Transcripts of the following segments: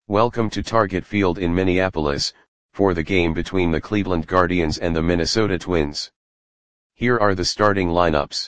Welcome to Target Field in Minneapolis, for the game between the Cleveland Guardians and the Minnesota Twins. Here are the starting lineups.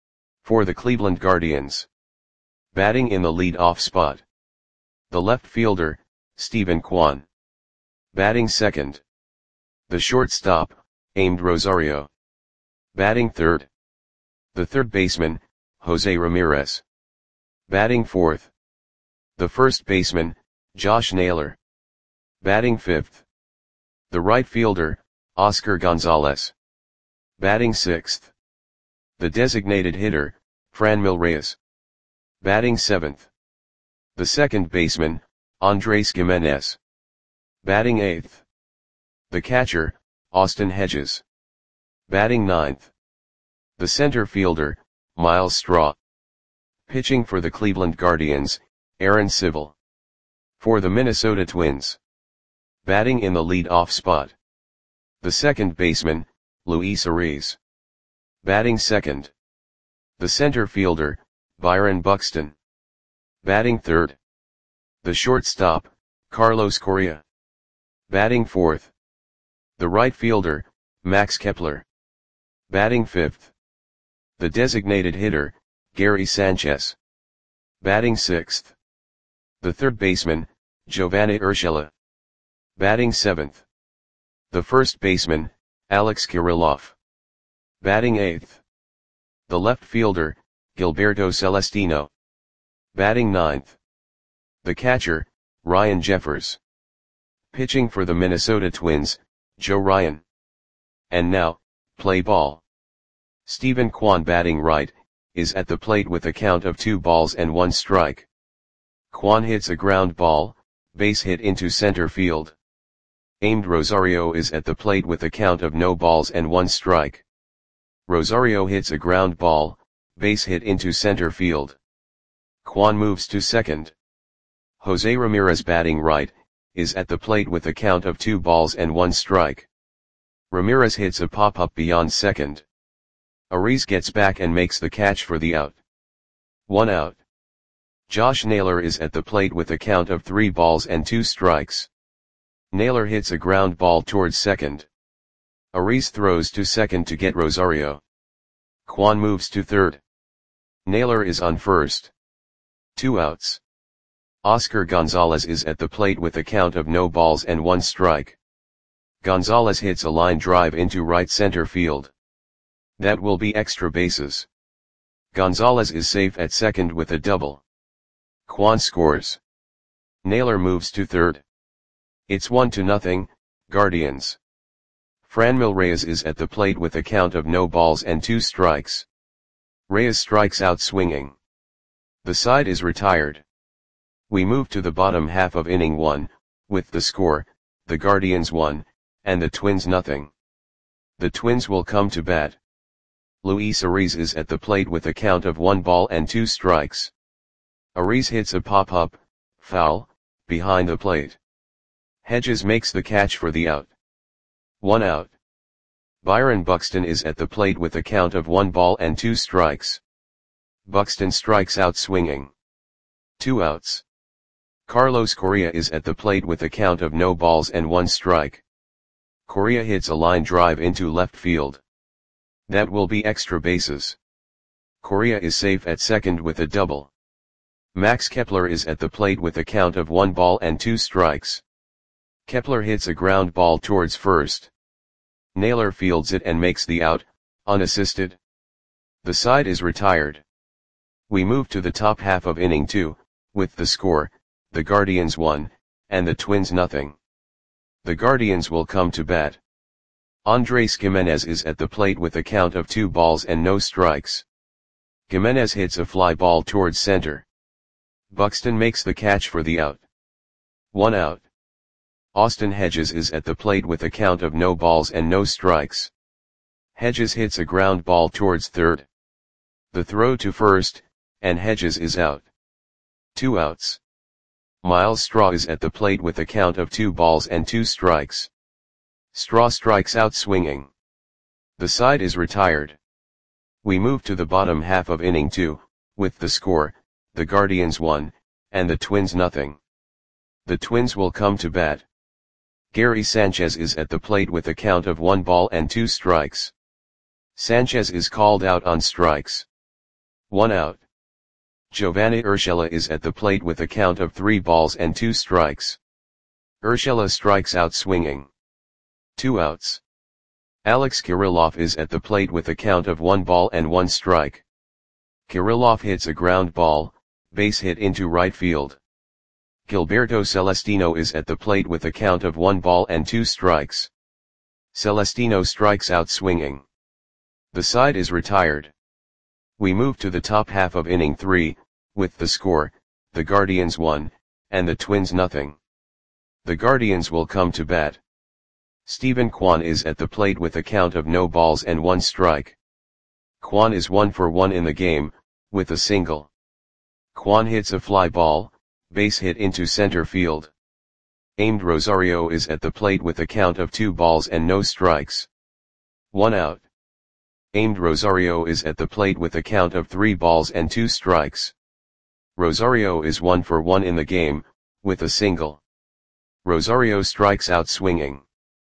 For the Cleveland Guardians. Batting in the lead-off spot. The left fielder, Steven Kwan. Batting second. The shortstop, Amed Rosario. Batting third. The third baseman, Jose Ramirez. Batting fourth. The first baseman, Josh Naylor. Batting fifth. The right fielder, Oscar Gonzalez. Batting sixth. The designated hitter, Franmil Reyes. Batting seventh. The second baseman, Andres Gimenez. Batting eighth. The catcher, Austin Hedges. Batting ninth. The center fielder, Myles Straw. Pitching for the Cleveland Guardians, Aaron Civil. For the Minnesota Twins. Batting in the lead-off spot. The second baseman, Luis Ariz. Batting second. The center fielder, Byron Buxton. Batting third. The shortstop, Carlos Correa. Batting fourth. The right fielder, Max Kepler. Batting fifth. The designated hitter, Gary Sanchez. Batting sixth. The third baseman, Giovanni Urshela. Batting seventh. The first baseman, Alex Kirilloff. Batting eighth. The left fielder, Gilberto Celestino. Batting ninth. The catcher, Ryan Jeffers. Pitching for the Minnesota Twins, Joe Ryan. And now, play ball. Steven Kwan batting right, is at the plate with a count of 2-1 strike. Kwan hits a ground ball, base hit into center field. Amed Rosario is at the plate with a count of 0-1 strike. Rosario hits a ground ball, base hit into center field. Kwan moves to second. Jose Ramirez batting right, is at the plate with a count of 2-1 strike. Ramirez hits a pop-up beyond second. Ariz gets back and makes the catch for the out. 1 out. Josh Naylor is at the plate with a count of 3-2 strikes. Naylor hits a ground ball towards second. Ariz throws to second to get Rosario. Kwan moves to third. Naylor is on first. 2 outs. Oscar Gonzalez is at the plate with a count of 0-1 strike. Gonzalez hits a line drive into right center field. That will be extra bases. Gonzalez is safe at second with a double. Kwan scores. Naylor moves to third. It's 1-0, Guardians. Franmil Reyes is at the plate with a count of 0-2 strikes. Reyes strikes out swinging. The side is retired. We move to the bottom half of inning 1, with the score, the Guardians 1, and the Twins 0. The Twins will come to bat. Luis Ariz is at the plate with a count of 1-2 strikes. Ariz hits a pop-up, foul, behind the plate. Hedges makes the catch for the out. 1 out. Byron Buxton is at the plate with a count of 1-2 strikes. Buxton strikes out swinging. 2 outs. Carlos Correa is at the plate with a count of 0-1 strike. Correa hits a line drive into left field. That will be extra bases. Correa is safe at second with a double. Max Kepler is at the plate with a count of 1-2 strikes. Kepler hits a ground ball towards first. Naylor fields it and makes the out, unassisted. The side is retired. We move to the top half of inning 2, with the score, the Guardians 1, and the Twins 0. The Guardians will come to bat. Andres Gimenez is at the plate with a count of 2-0 strikes. Gimenez hits a fly ball towards center. Buxton makes the catch for the out. 1 out. Austin Hedges is at the plate with a count of 0 strikes. Hedges hits a ground ball towards third. The throw to first, and Hedges is out. 2 outs. Myles Straw is at the plate with a count of 2-2 strikes. Straw strikes out swinging. The side is retired. We move to the bottom half of inning 2, with the score, the Guardians 1, and the Twins 0. The Twins will come to bat. Gary Sanchez is at the plate with a count of 1 ball and 2 strikes. Sanchez is called out on strikes. 1 out. Giovanni Urshela is at the plate with a count of 3 balls and 2 strikes. Urshela strikes out swinging. 2 outs. Alex Kirilloff is at the plate with a count of 1 ball and 1 strike. Kirilloff hits a ground ball, base hit into right field. Gilberto Celestino is at the plate with a count of 1 ball and 2 strikes. Celestino strikes out swinging. The side is retired. We move to the top half of inning 3, with the score, the Guardians 1, and the Twins nothing. The Guardians will come to bat. Steven Kwan is at the plate with a count of no balls and 1 strike. Kwan is 1 for 1 in the game, with a single. Kwan hits a fly ball, base hit into center field. Aimed Rosario is at the plate with a count of 2 balls and no strikes. 1 out. Aimed Rosario is at the plate with a count of 3 balls and 2 strikes. Rosario is 1 for 1 in the game, with a single. Rosario strikes out swinging.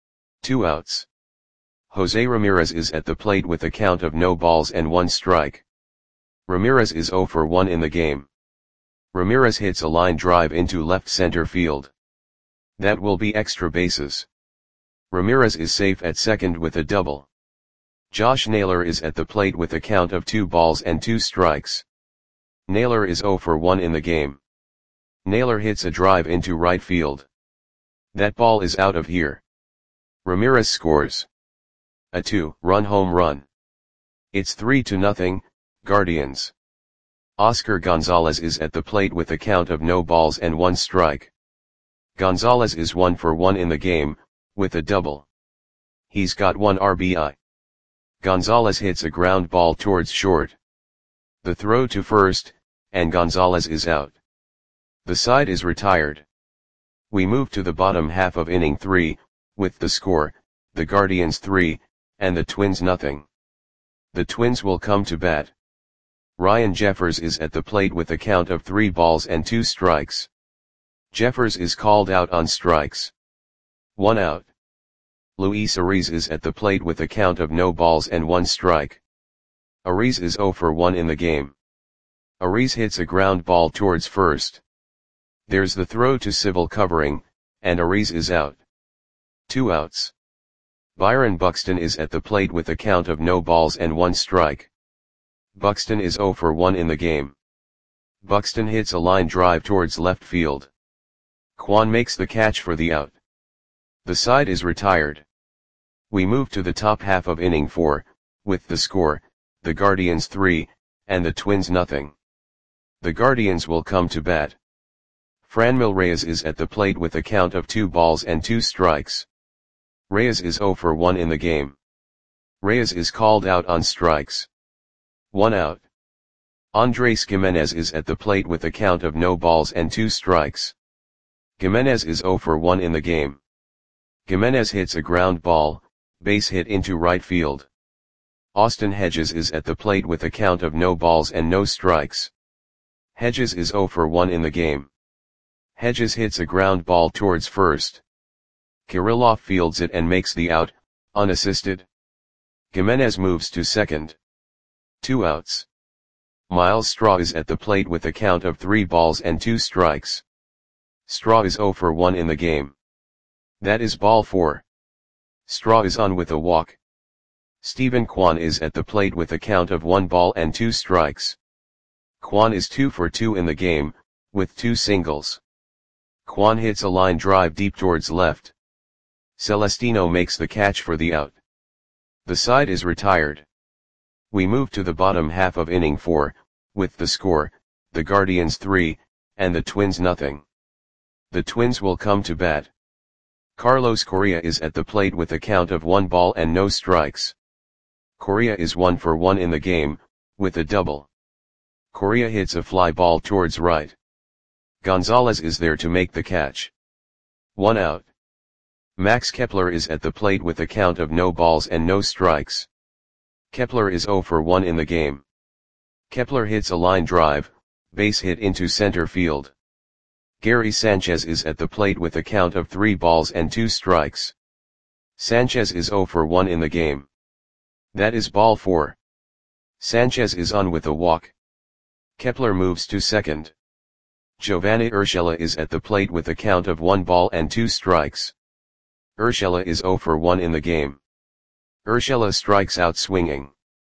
2 outs. Jose Ramirez is at the plate with a count of no balls and 1 strike. Ramirez is 0 for 1 in the game. Ramirez hits a line drive into left center field. That will be extra bases. Ramirez is safe at second with a double. Josh Naylor is at the plate with a count of 2 balls and 2 strikes. Naylor is 0 for 1 in the game. Naylor hits a drive into right field. That ball is out of here. Ramirez scores a 2-run home run. It's 3-0, Guardians. Oscar Gonzalez is at the plate with a count of no balls and 1 strike. Gonzalez is 1 for 1 in the game, with a double. He's got 1 RBI. Gonzalez hits a ground ball towards short. The throw to first, and Gonzalez is out. The side is retired. We move to the bottom half of inning 3, with the score, the Guardians 3, and the Twins nothing. The Twins will come to bat. Ryan Jeffers is at the plate with a count of 3 balls and 2 strikes. Jeffers is called out on strikes. 1 out. Luis Ariz is at the plate with a count of no balls and 1 strike. Ariz is 0 for 1 in the game. Ariz hits a ground ball towards first. There's the throw to Civil covering, and Ariz is out. 2 outs. Byron Buxton is at the plate with a count of no balls and 1 strike. Buxton is 0 for 1 in the game. Buxton hits a line drive towards left field. Kwan makes the catch for the out. The side is retired. We move to the top half of inning 4, with the score, the Guardians 3, and the Twins nothing. The Guardians will come to bat. Franmil Reyes is at the plate with a count of 2 balls and 2 strikes. Reyes is 0 for 1 in the game. Reyes is called out on strikes. 1 out. Andres Gimenez is at the plate with a count of no balls and 2 strikes. Gimenez is 0 for 1 in the game. Gimenez hits a ground ball, base hit into right field. Austin Hedges is at the plate with a count of no balls and no strikes. Hedges is 0 for 1 in the game. Hedges hits a ground ball towards first. Kirilloff fields it and makes the out, unassisted. Gimenez moves to second. 2 outs. Miles Straw is at the plate with a count of 3 balls and 2 strikes. Straw is 0 for 1 in the game. That is ball 4. Straw is on with a walk. Steven Kwan is at the plate with a count of 1 ball and 2 strikes. Kwan is 2 for 2 in the game, with 2 singles. Kwan hits a line drive deep towards left. Celestino makes the catch for the out. The side is retired. We move to the bottom half of inning 4, with the score, the Guardians 3, and the Twins nothing. The Twins will come to bat. Carlos Correa is at the plate with a count of 1 ball and no strikes. Correa is 1 for 1 in the game, with a double. Correa hits a fly ball towards right. Gonzalez is there to make the catch. 1 out. Max Kepler is at the plate with a count of no balls and no strikes. Kepler is 0 for 1 in the game. Kepler hits a line drive, base hit into center field. Gary Sanchez is at the plate with a count of 3 balls and 2 strikes. Sanchez is 0 for 1 in the game. That is ball 4. Sanchez is on with a walk. Kepler moves to second. Giovanni Urshela is at the plate with a count of 1 ball and 2 strikes. Urshela is 0 for 1 in the game. Urshela strikes out swinging.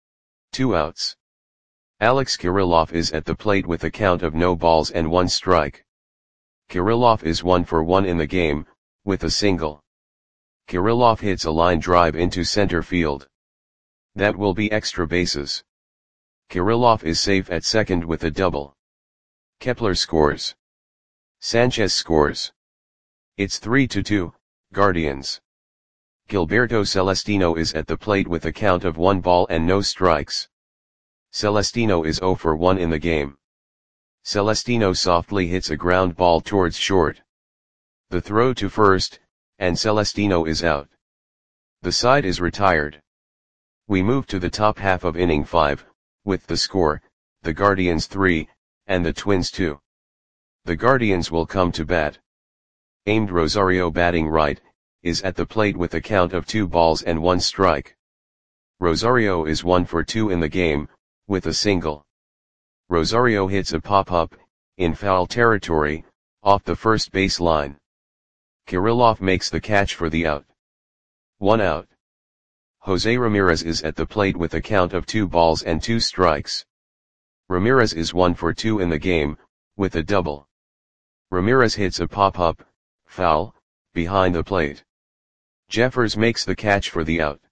2 outs. Alex Kirilloff is at the plate with a count of no balls and 1 strike. Kirilloff is 1 for 1 in the game, with a single. Kirilloff hits a line drive into center field. That will be extra bases. Kirilloff is safe at second with a double. Kepler scores. Sanchez scores. It's 3-2, Guardians. Gilberto Celestino is at the plate with a count of 1 ball and no strikes. Celestino is 0 for 1 in the game. Celestino softly hits a ground ball towards short. The throw to first, and Celestino is out. The side is retired. We move to the top half of inning 5, with the score, the Guardians 3, and the Twins 2. The Guardians will come to bat. Aimed Rosario batting right, is at the plate with a count of 2 balls and 1 strike. Rosario is 1 for 2 in the game, with a single. Rosario hits a pop-up, in foul territory, off the first base line. Kirilloff makes the catch for the out. 1 out. Jose Ramirez is at the plate with a count of 2 balls and 2 strikes. Ramirez is 1 for 2 in the game, with a double. Ramirez hits a pop-up, foul, behind the plate. Jeffers makes the catch for the out.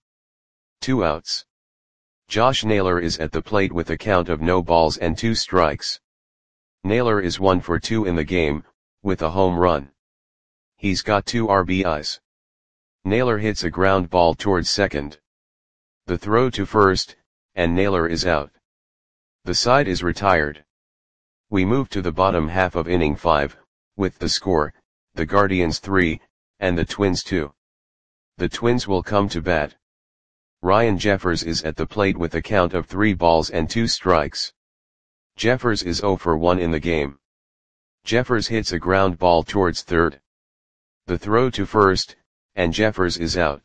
2 outs. Josh Naylor is at the plate with a count of no balls and 2 strikes. Naylor is 1 for 2 in the game, with a home run. He's got 2 RBIs. Naylor hits a ground ball towards second. The throw to first, and Naylor is out. The side is retired. We move to the bottom half of inning 5, with the score, the Guardians 3, and the Twins 2. The Twins will come to bat. Ryan Jeffers is at the plate with a count of 3 balls and 2 strikes. Jeffers is 0 for 1 in the game. Jeffers hits a ground ball towards third. The throw to first, and Jeffers is out.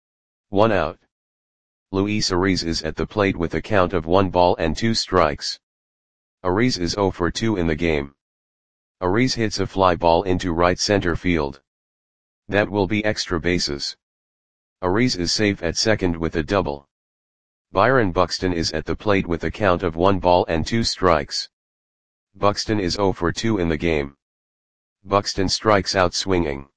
1 out. Luis Ariz is at the plate with a count of 1 ball and 2 strikes. Ariz is 0 for 2 in the game. Ariz hits a fly ball into right center field. That will be extra bases. Ariz is safe at second with a double. Byron Buxton is at the plate with a count of 1 ball and 2 strikes. Buxton is 0 for 2 in the game. Buxton strikes out swinging.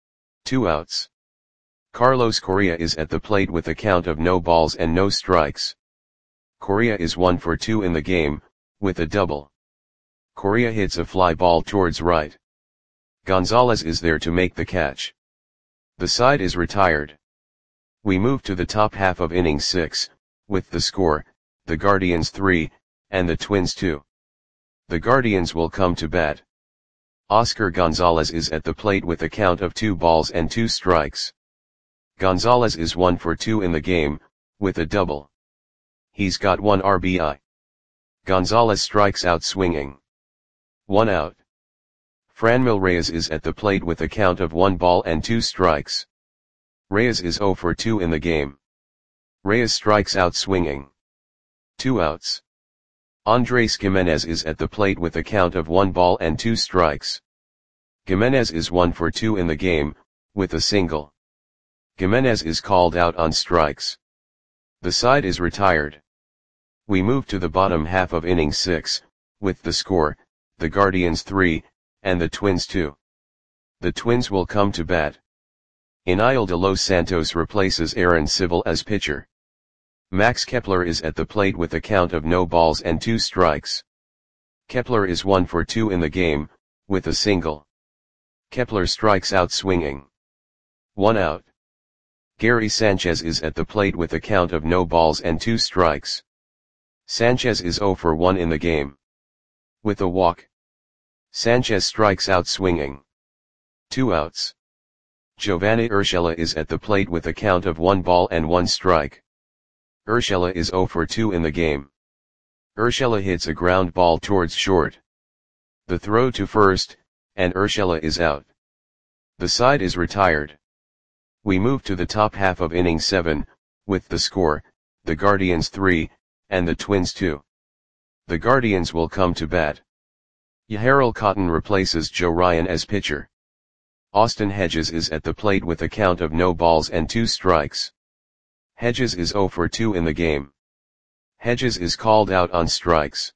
2 outs. Carlos Correa is at the plate with a count of no balls and no strikes. Correa is 1 for 2 in the game, with a double. Correa hits a fly ball towards right. Gonzalez is there to make the catch. The side is retired. We move to the top half of inning 6, with the score, the Guardians 3, and the Twins 2. The Guardians will come to bat. Oscar Gonzalez is at the plate with a count of 2 balls and 2 strikes. Gonzalez is 1 for 2 in the game, with a double. He's got 1 RBI. Gonzalez strikes out swinging. 1 out. Franmil Reyes is at the plate with a count of 1 ball and 2 strikes. Reyes is 0 for 2 in the game. Reyes strikes out swinging. 2 outs. Andres Gimenez is at the plate with a count of 1 ball and 2 strikes. Gimenez is 1 for 2 in the game, with a single. Gimenez is called out on strikes. The side is retired. We move to the bottom half of inning 6, with the score, the Guardians 3, and the Twins 2. The Twins will come to bat. Iniel de los Santos replaces Aaron Civil as pitcher. Max Kepler is at the plate with a count of no balls and 2 strikes. Kepler is 1 for 2 in the game, with a single. Kepler strikes out swinging. 1 out. Gary Sanchez is at the plate with a count of no balls and 2 strikes. Sanchez is 0 for 1 in the game. With a walk. Sanchez strikes out swinging. 2 outs. Giovanni Urshela is at the plate with a count of 1 ball and 1 strike. Urshela is 0 for 2 in the game. Urshela hits a ground ball towards short. The throw to first, and Urshela is out. The side is retired. We move to the top half of inning 7, with the score, the Guardians 3, and the Twins 2. The Guardians will come to bat. Yahirel Cotton replaces Joe Ryan as pitcher. Austin Hedges is at the plate with a count of no balls and 2 strikes. Hedges is 0 for 2 in the game. Hedges is called out on strikes.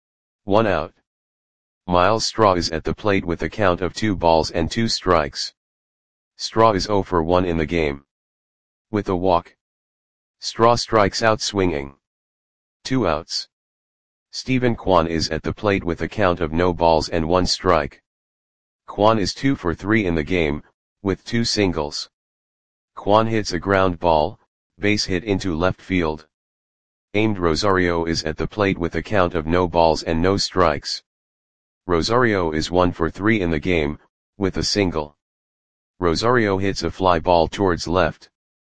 1 out. Miles Straw is at the plate with a count of 2 balls and 2 strikes. Straw is 0 for 1 in the game. With a walk. Straw strikes out swinging. 2 outs. Stephen Kwan is at the plate with a count of no balls and 1 strike. Kwan is 2 for 3 in the game, with 2 singles. Kwan hits a ground ball, base hit into left field. Aimed Rosario is at the plate with a count of no balls and no strikes. Rosario is 1 for 3 in the game, with a single. Rosario hits a fly ball towards left.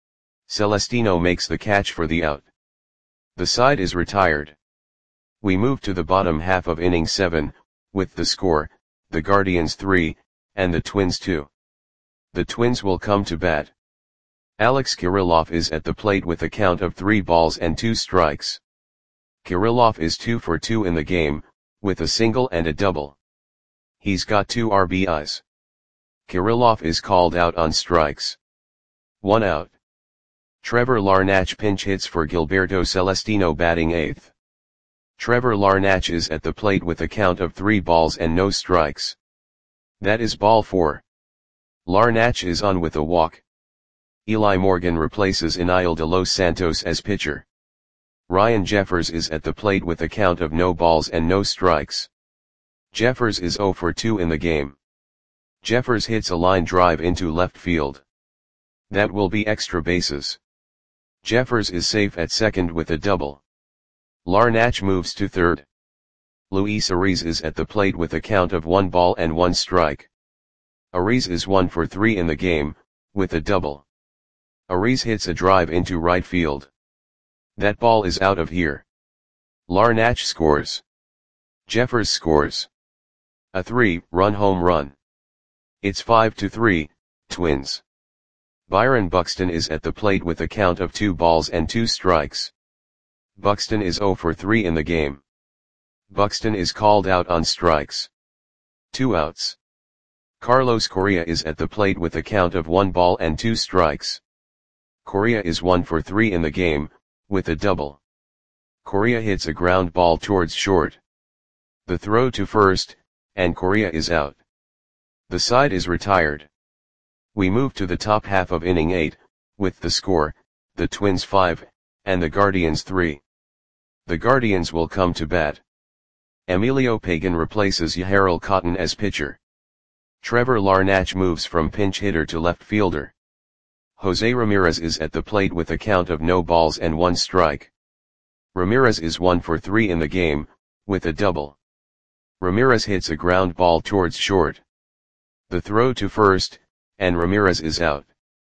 Celestino makes the catch for the out. The side is retired. We move to the bottom half of inning 7, with the score, the Guardians 3, and the Twins 2. The Twins will come to bat. Alex Kirilloff is at the plate with a count of 3 balls and 2 strikes. Kirilloff is 2 for 2 in the game, with a single and a double. He's got 2 RBIs. Kirilloff is called out on strikes. 1 out. Trevor Larnach pinch hits for Gilberto Celestino batting 8th. Trevor Larnach is at the plate with a count of 3 balls and no strikes. That is ball 4. Larnach is on with a walk. Eli Morgan replaces Eniel de los Santos as pitcher. Ryan Jeffers is at the plate with a count of no balls and no strikes. Jeffers is 0 for 2 in the game. Jeffers hits a line drive into left field. That will be extra bases. Jeffers is safe at second with a double. Larnach moves to third. Luis Ariz is at the plate with a count of 1 ball and 1 strike. Ariz is 1 for 3 in the game, with a double. Ariz hits a drive into right field. That ball is out of here. Larnach scores. Jeffers scores. A 3-run home run. It's 5-3, Twins. Byron Buxton is at the plate with a count of 2 balls and 2 strikes. Buxton is 0 for 3 in the game. Buxton is called out on strikes. 2 outs. Carlos Correa is at the plate with a count of 1 ball and 2 strikes. Correa is 1 for 3 in the game, with a double. Correa hits a ground ball towards short. The throw to first, and Correa is out. The side is retired. We move to the top half of inning 8, with the score, the Twins 5, and the Guardians 3. The Guardians will come to bat. Emilio Pagan replaces Yahirel Cotton as pitcher. Trevor Larnach moves from pinch hitter to left fielder. Jose Ramirez is at the plate with a count of no balls and 1 strike. Ramirez is 1 for 3 in the game, with a double. Ramirez hits a ground ball towards short. The throw to first, and Ramirez is out.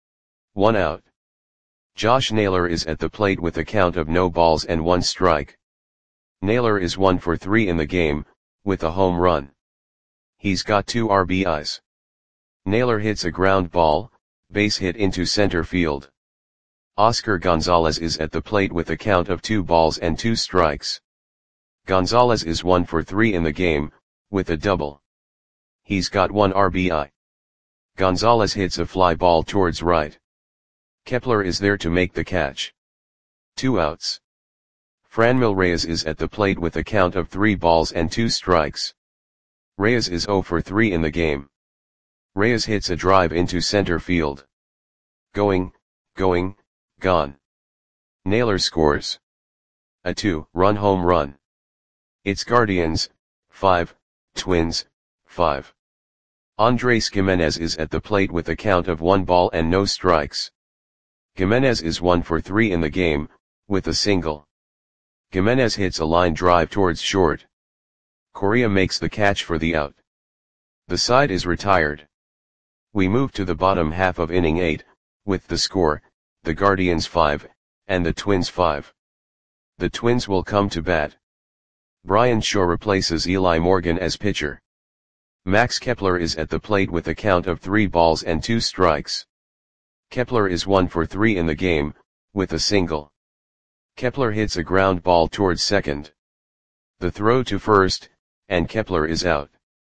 1 out. Josh Naylor is at the plate with a count of no balls and 1 strike. Naylor is 1 for 3 in the game, with a home run. He's got 2 RBIs. Naylor hits a ground ball, base hit into center field. Oscar Gonzalez is at the plate with a count of 2 balls and 2 strikes. Gonzalez is 1 for 3 in the game, with a double. He's got 1 RBI. Gonzalez hits a fly ball towards right. Kepler is there to make the catch. 2 outs. Franmil Reyes is at the plate with a count of 3 balls and 2 strikes. Reyes is 0 for 3 in the game. Reyes hits a drive into center field. Going, gone. Naylor scores. A 2-run home run. It's Guardians, 5, Twins, 5. Andres Gimenez is at the plate with a count of 1 ball and no strikes. Gimenez is 1 for 3 in the game, with a single. Gimenez hits a line drive towards short. Correa makes the catch for the out. The side is retired. We move to the bottom half of inning 8, with the score, the Guardians 5, and the Twins 5. The Twins will come to bat. Brian Shaw replaces Eli Morgan as pitcher. Max Kepler is at the plate with a count of 3 balls and 2 strikes. Kepler is 1 for 3 in the game, with a single. Kepler hits a ground ball towards second. The throw to first, and Kepler is out.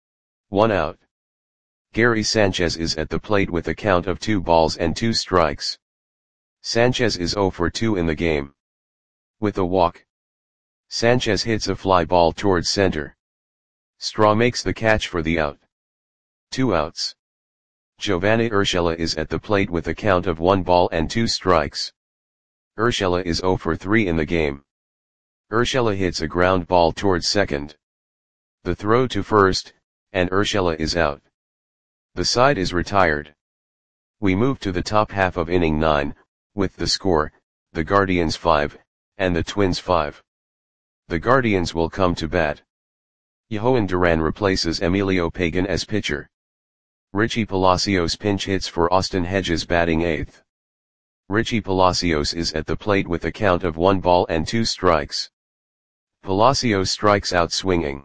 1 out. Gary Sanchez is at the plate with a count of 2 balls and 2 strikes. Sanchez is 0 for 2 in the game. With a walk, Sanchez hits a fly ball towards center. Straw makes the catch for the out. 2 outs. Giovanni Urshela is at the plate with a count of 1 ball and 2 strikes. Urshela is 0 for 3 in the game. Urshela hits a ground ball towards second. The throw to first, and Urshela is out. The side is retired. We move to the top half of inning 9, with the score, the Guardians 5, and the Twins 5. The Guardians will come to bat. Yohan Duran replaces Emilio Pagan as pitcher. Richie Palacios pinch hits for Austin Hedges batting 8th. Richie Palacios is at the plate with a count of 1 ball and 2 strikes. Palacios strikes out swinging.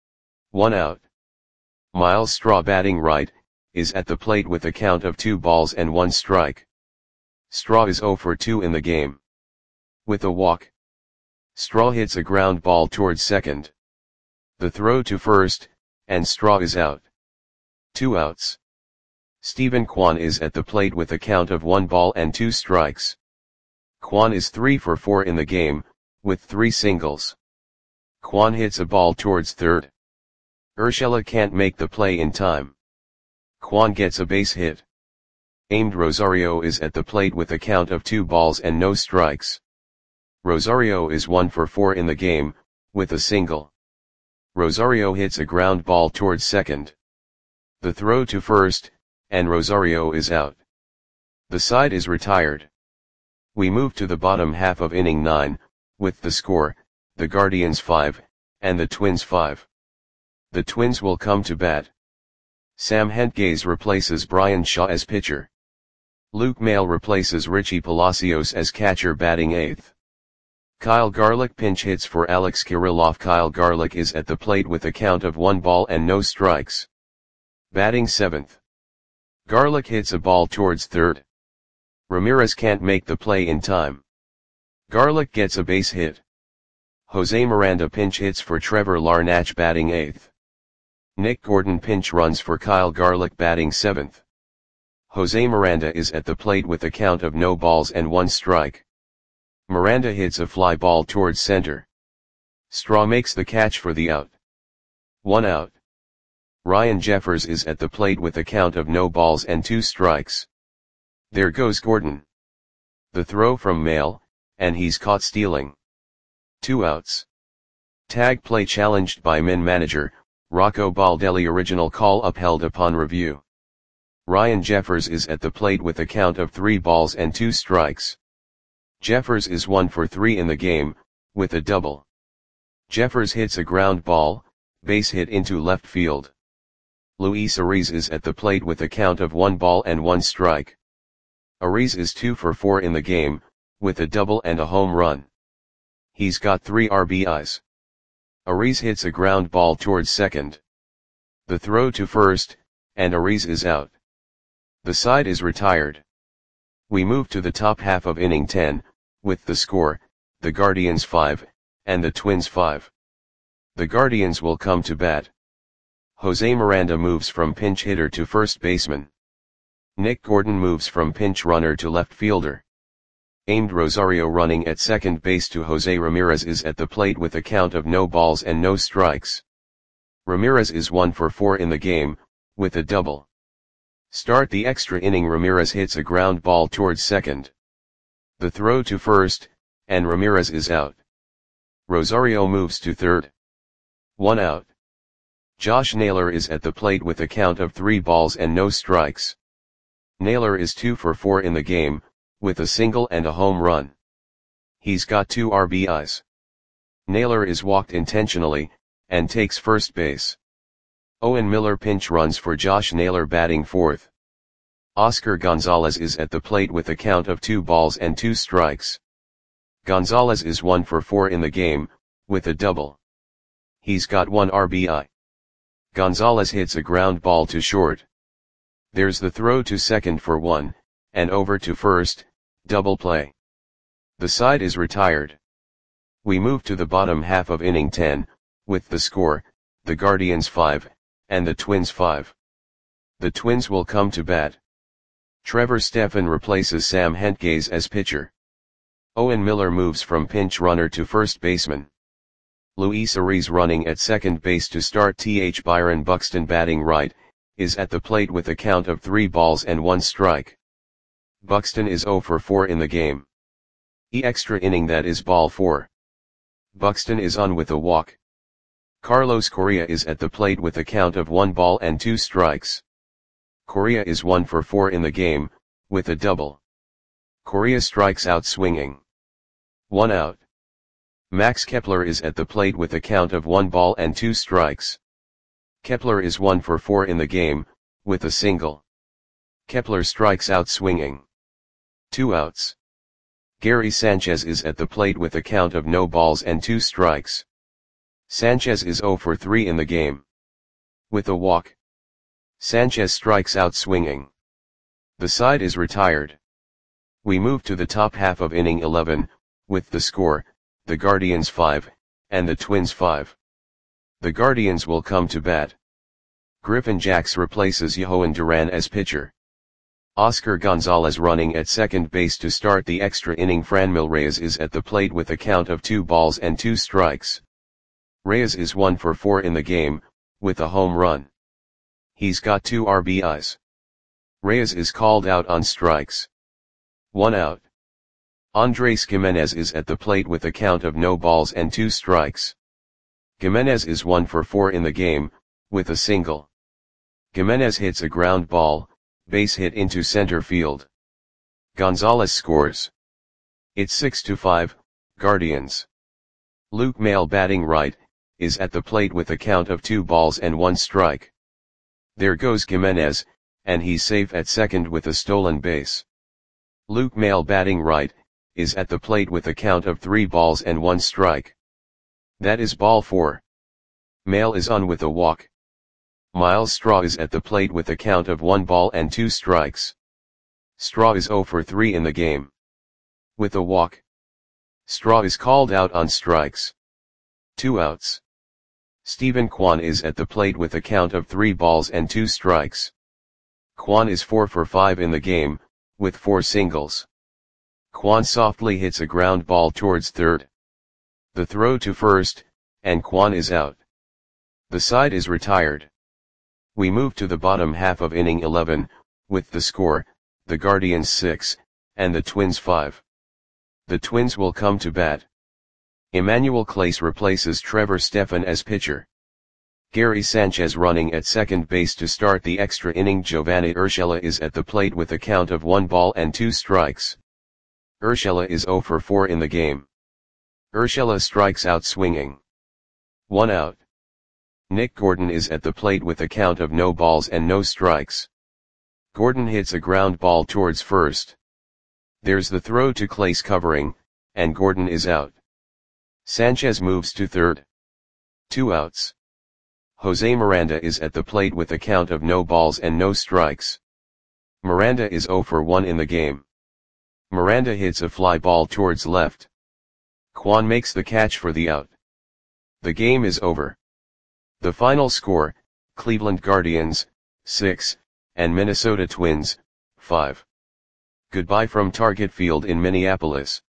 1 out. Miles Straw batting right, is at the plate with a count of 2 balls and 1 strike. Straw is 0 for 2 in the game. With a walk, Straw hits a ground ball towards second. The throw to first, and Straw is out. 2 outs. Stephen Kwan is at the plate with a count of 1 ball and 2 strikes. Kwan is 3 for 4 in the game, with 3 singles. Kwan hits a ball towards third. Urshela can't make the play in time. Kwan gets a base hit. Aimed Rosario is at the plate with a count of 2 balls and no strikes. Rosario is 1 for 4 in the game, with a single. Rosario hits a ground ball towards second. The throw to first, and Rosario is out. The side is retired. We move to the bottom half of inning 9, with the score, the Guardians 5, and the Twins 5. The Twins will come to bat. Sam Hentges replaces Brian Shaw as pitcher. Luke Maile replaces Richie Palacios as catcher batting 8th. Kyle Garlick pinch hits for Alex Kirilloff. Kyle Garlick is at the plate with a count of 1 ball and no strikes. Batting 7th. Garlick hits a ball towards third. Ramirez can't make the play in time. Garlick gets a base hit. Jose Miranda pinch hits for Trevor Larnach batting 8th. Nick Gordon pinch runs for Kyle Garlick batting 7th. Jose Miranda is at the plate with a count of no balls and 1 strike. Miranda hits a fly ball towards center. Straw makes the catch for the out. 1 out. Ryan Jeffers is at the plate with a count of no balls and 2 strikes. There goes Gordon. The throw from Maile, and he's caught stealing. 2 outs. Tag play challenged by Min manager, Rocco Baldelli. Original call upheld upon review. Ryan Jeffers is at the plate with a count of 3 balls and 2 strikes. Jeffers is 1 for 3 in the game, with a double. Jeffers hits a ground ball, base hit into left field. Luis Ariz is at the plate with a count of 1 ball and 1 strike. Ariz is 2 for 4 in the game, with a double and a home run. He's got 3 RBIs. Ariz hits a ground ball towards second. The throw to first, and Ariz is out. The side is retired. We move to the top half of inning 10, with the score, the Guardians 5, and the Twins 5. The Guardians will come to bat. Jose Miranda moves from pinch hitter to first baseman. Nick Gordon moves from pinch runner to left fielder. Aimed Rosario running at second base to Jose Ramirez is at the plate with a count of no balls and no strikes. Ramirez is 1 for 4 in the game, with a double. Start the extra inning. Ramirez hits a ground ball towards second. The throw to first, and Ramirez is out. Rosario moves to third. 1 out. Josh Naylor is at the plate with a count of 3 balls and no strikes. Naylor is 2 for 4 in the game, with a single and a home run. He's got 2 RBIs. Naylor is walked intentionally, and takes first base. Owen Miller pinch runs for Josh Naylor batting 4th. Oscar Gonzalez is at the plate with a count of 2 balls and 2 strikes. Gonzalez is 1 for 4 in the game, with a double. He's got 1 RBI. Gonzalez hits a ground ball to short. There's the throw to second for 1, and over to first, double play. The side is retired. We move to the bottom half of inning 10, with the score, the Guardians 5, and the Twins 5. The Twins will come to bat. Trevor Stephan replaces Sam Hentges as pitcher. Owen Miller moves from pinch runner to first baseman. Luis Ariz, running at second base to start. Byron Buxton, batting right, is at the plate with a count of 3 balls and 1 strike. Buxton is 0 for 4 in the game. Extra inning, that is ball 4. Buxton is on with a walk. Carlos Correa is at the plate with a count of 1 ball and 2 strikes. Correa is 1 for 4 in the game, with a double. Correa strikes out swinging. 1 out. Max Kepler is at the plate with a count of 1 ball and 2 strikes. Kepler is 1 for 4 in the game, with a single. Kepler strikes out swinging. 2 outs. Gary Sanchez is at the plate with a count of no balls and 2 strikes. Sanchez is 0 for 3 in the game. With a walk. Sanchez strikes out swinging. The side is retired. We move to the top half of inning 11, with the score, the Guardians 5, and the Twins 5. The Guardians will come to bat. Griffin Jax replaces Yohan Duran as pitcher. Oscar Gonzalez, running at second base to start the extra inning. Franmil Reyes is at the plate with a count of 2 balls and 2 strikes. Reyes is 1 for 4 in the game, with a home run. He's got 2 RBIs. Reyes is called out on strikes. 1 out. Andres Gimenez is at the plate with a count of no balls and 2 strikes. Gimenez is 1 for 4 in the game, with a single. Gimenez hits a ground ball, base hit into center field. Gonzalez scores. It's 6-5, Guardians. Luke Maile, batting right, is at the plate with a count of 2 balls and 1 strike. There goes Gimenez, and he's safe at second with a stolen base. Luke Maile, batting right, is at the plate with a count of 3 balls and 1 strike. That is ball 4. Maile is on with a walk. Miles Straw is at the plate with a count of 1 ball and 2 strikes. Straw is 0 for 3 in the game. With a walk. Straw is called out on strikes. 2 outs. Stephen Kwan is at the plate with a count of 3 balls and 2 strikes. Kwan is 4 for 5 in the game, with 4 singles. Kwan softly hits a ground ball towards third. The throw to first, and Kwan is out. The side is retired. We move to the bottom half of inning 11, with the score, the Guardians 6, and the Twins 5. The Twins will come to bat. Emmanuel Clase replaces Trevor Stephan as pitcher. Gary Sanchez, running at second base to start the extra inning. Giovanni Urshela is at the plate with a count of 1 ball and 2 strikes. Urshela is 0 for 4 in the game. Urshela strikes out swinging. 1 out. Nick Gordon is at the plate with a count of no balls and no strikes. Gordon hits a ground ball towards first. There's the throw to Clase covering, and Gordon is out. Sanchez moves to third. 2 outs. Jose Miranda is at the plate with a count of no balls and no strikes. Miranda is 0 for 1 in the game. Miranda hits a fly ball towards left. Kwan makes the catch for the out. The game is over. The final score, Cleveland Guardians, 6, and Minnesota Twins, 5. Goodbye from Target Field in Minneapolis.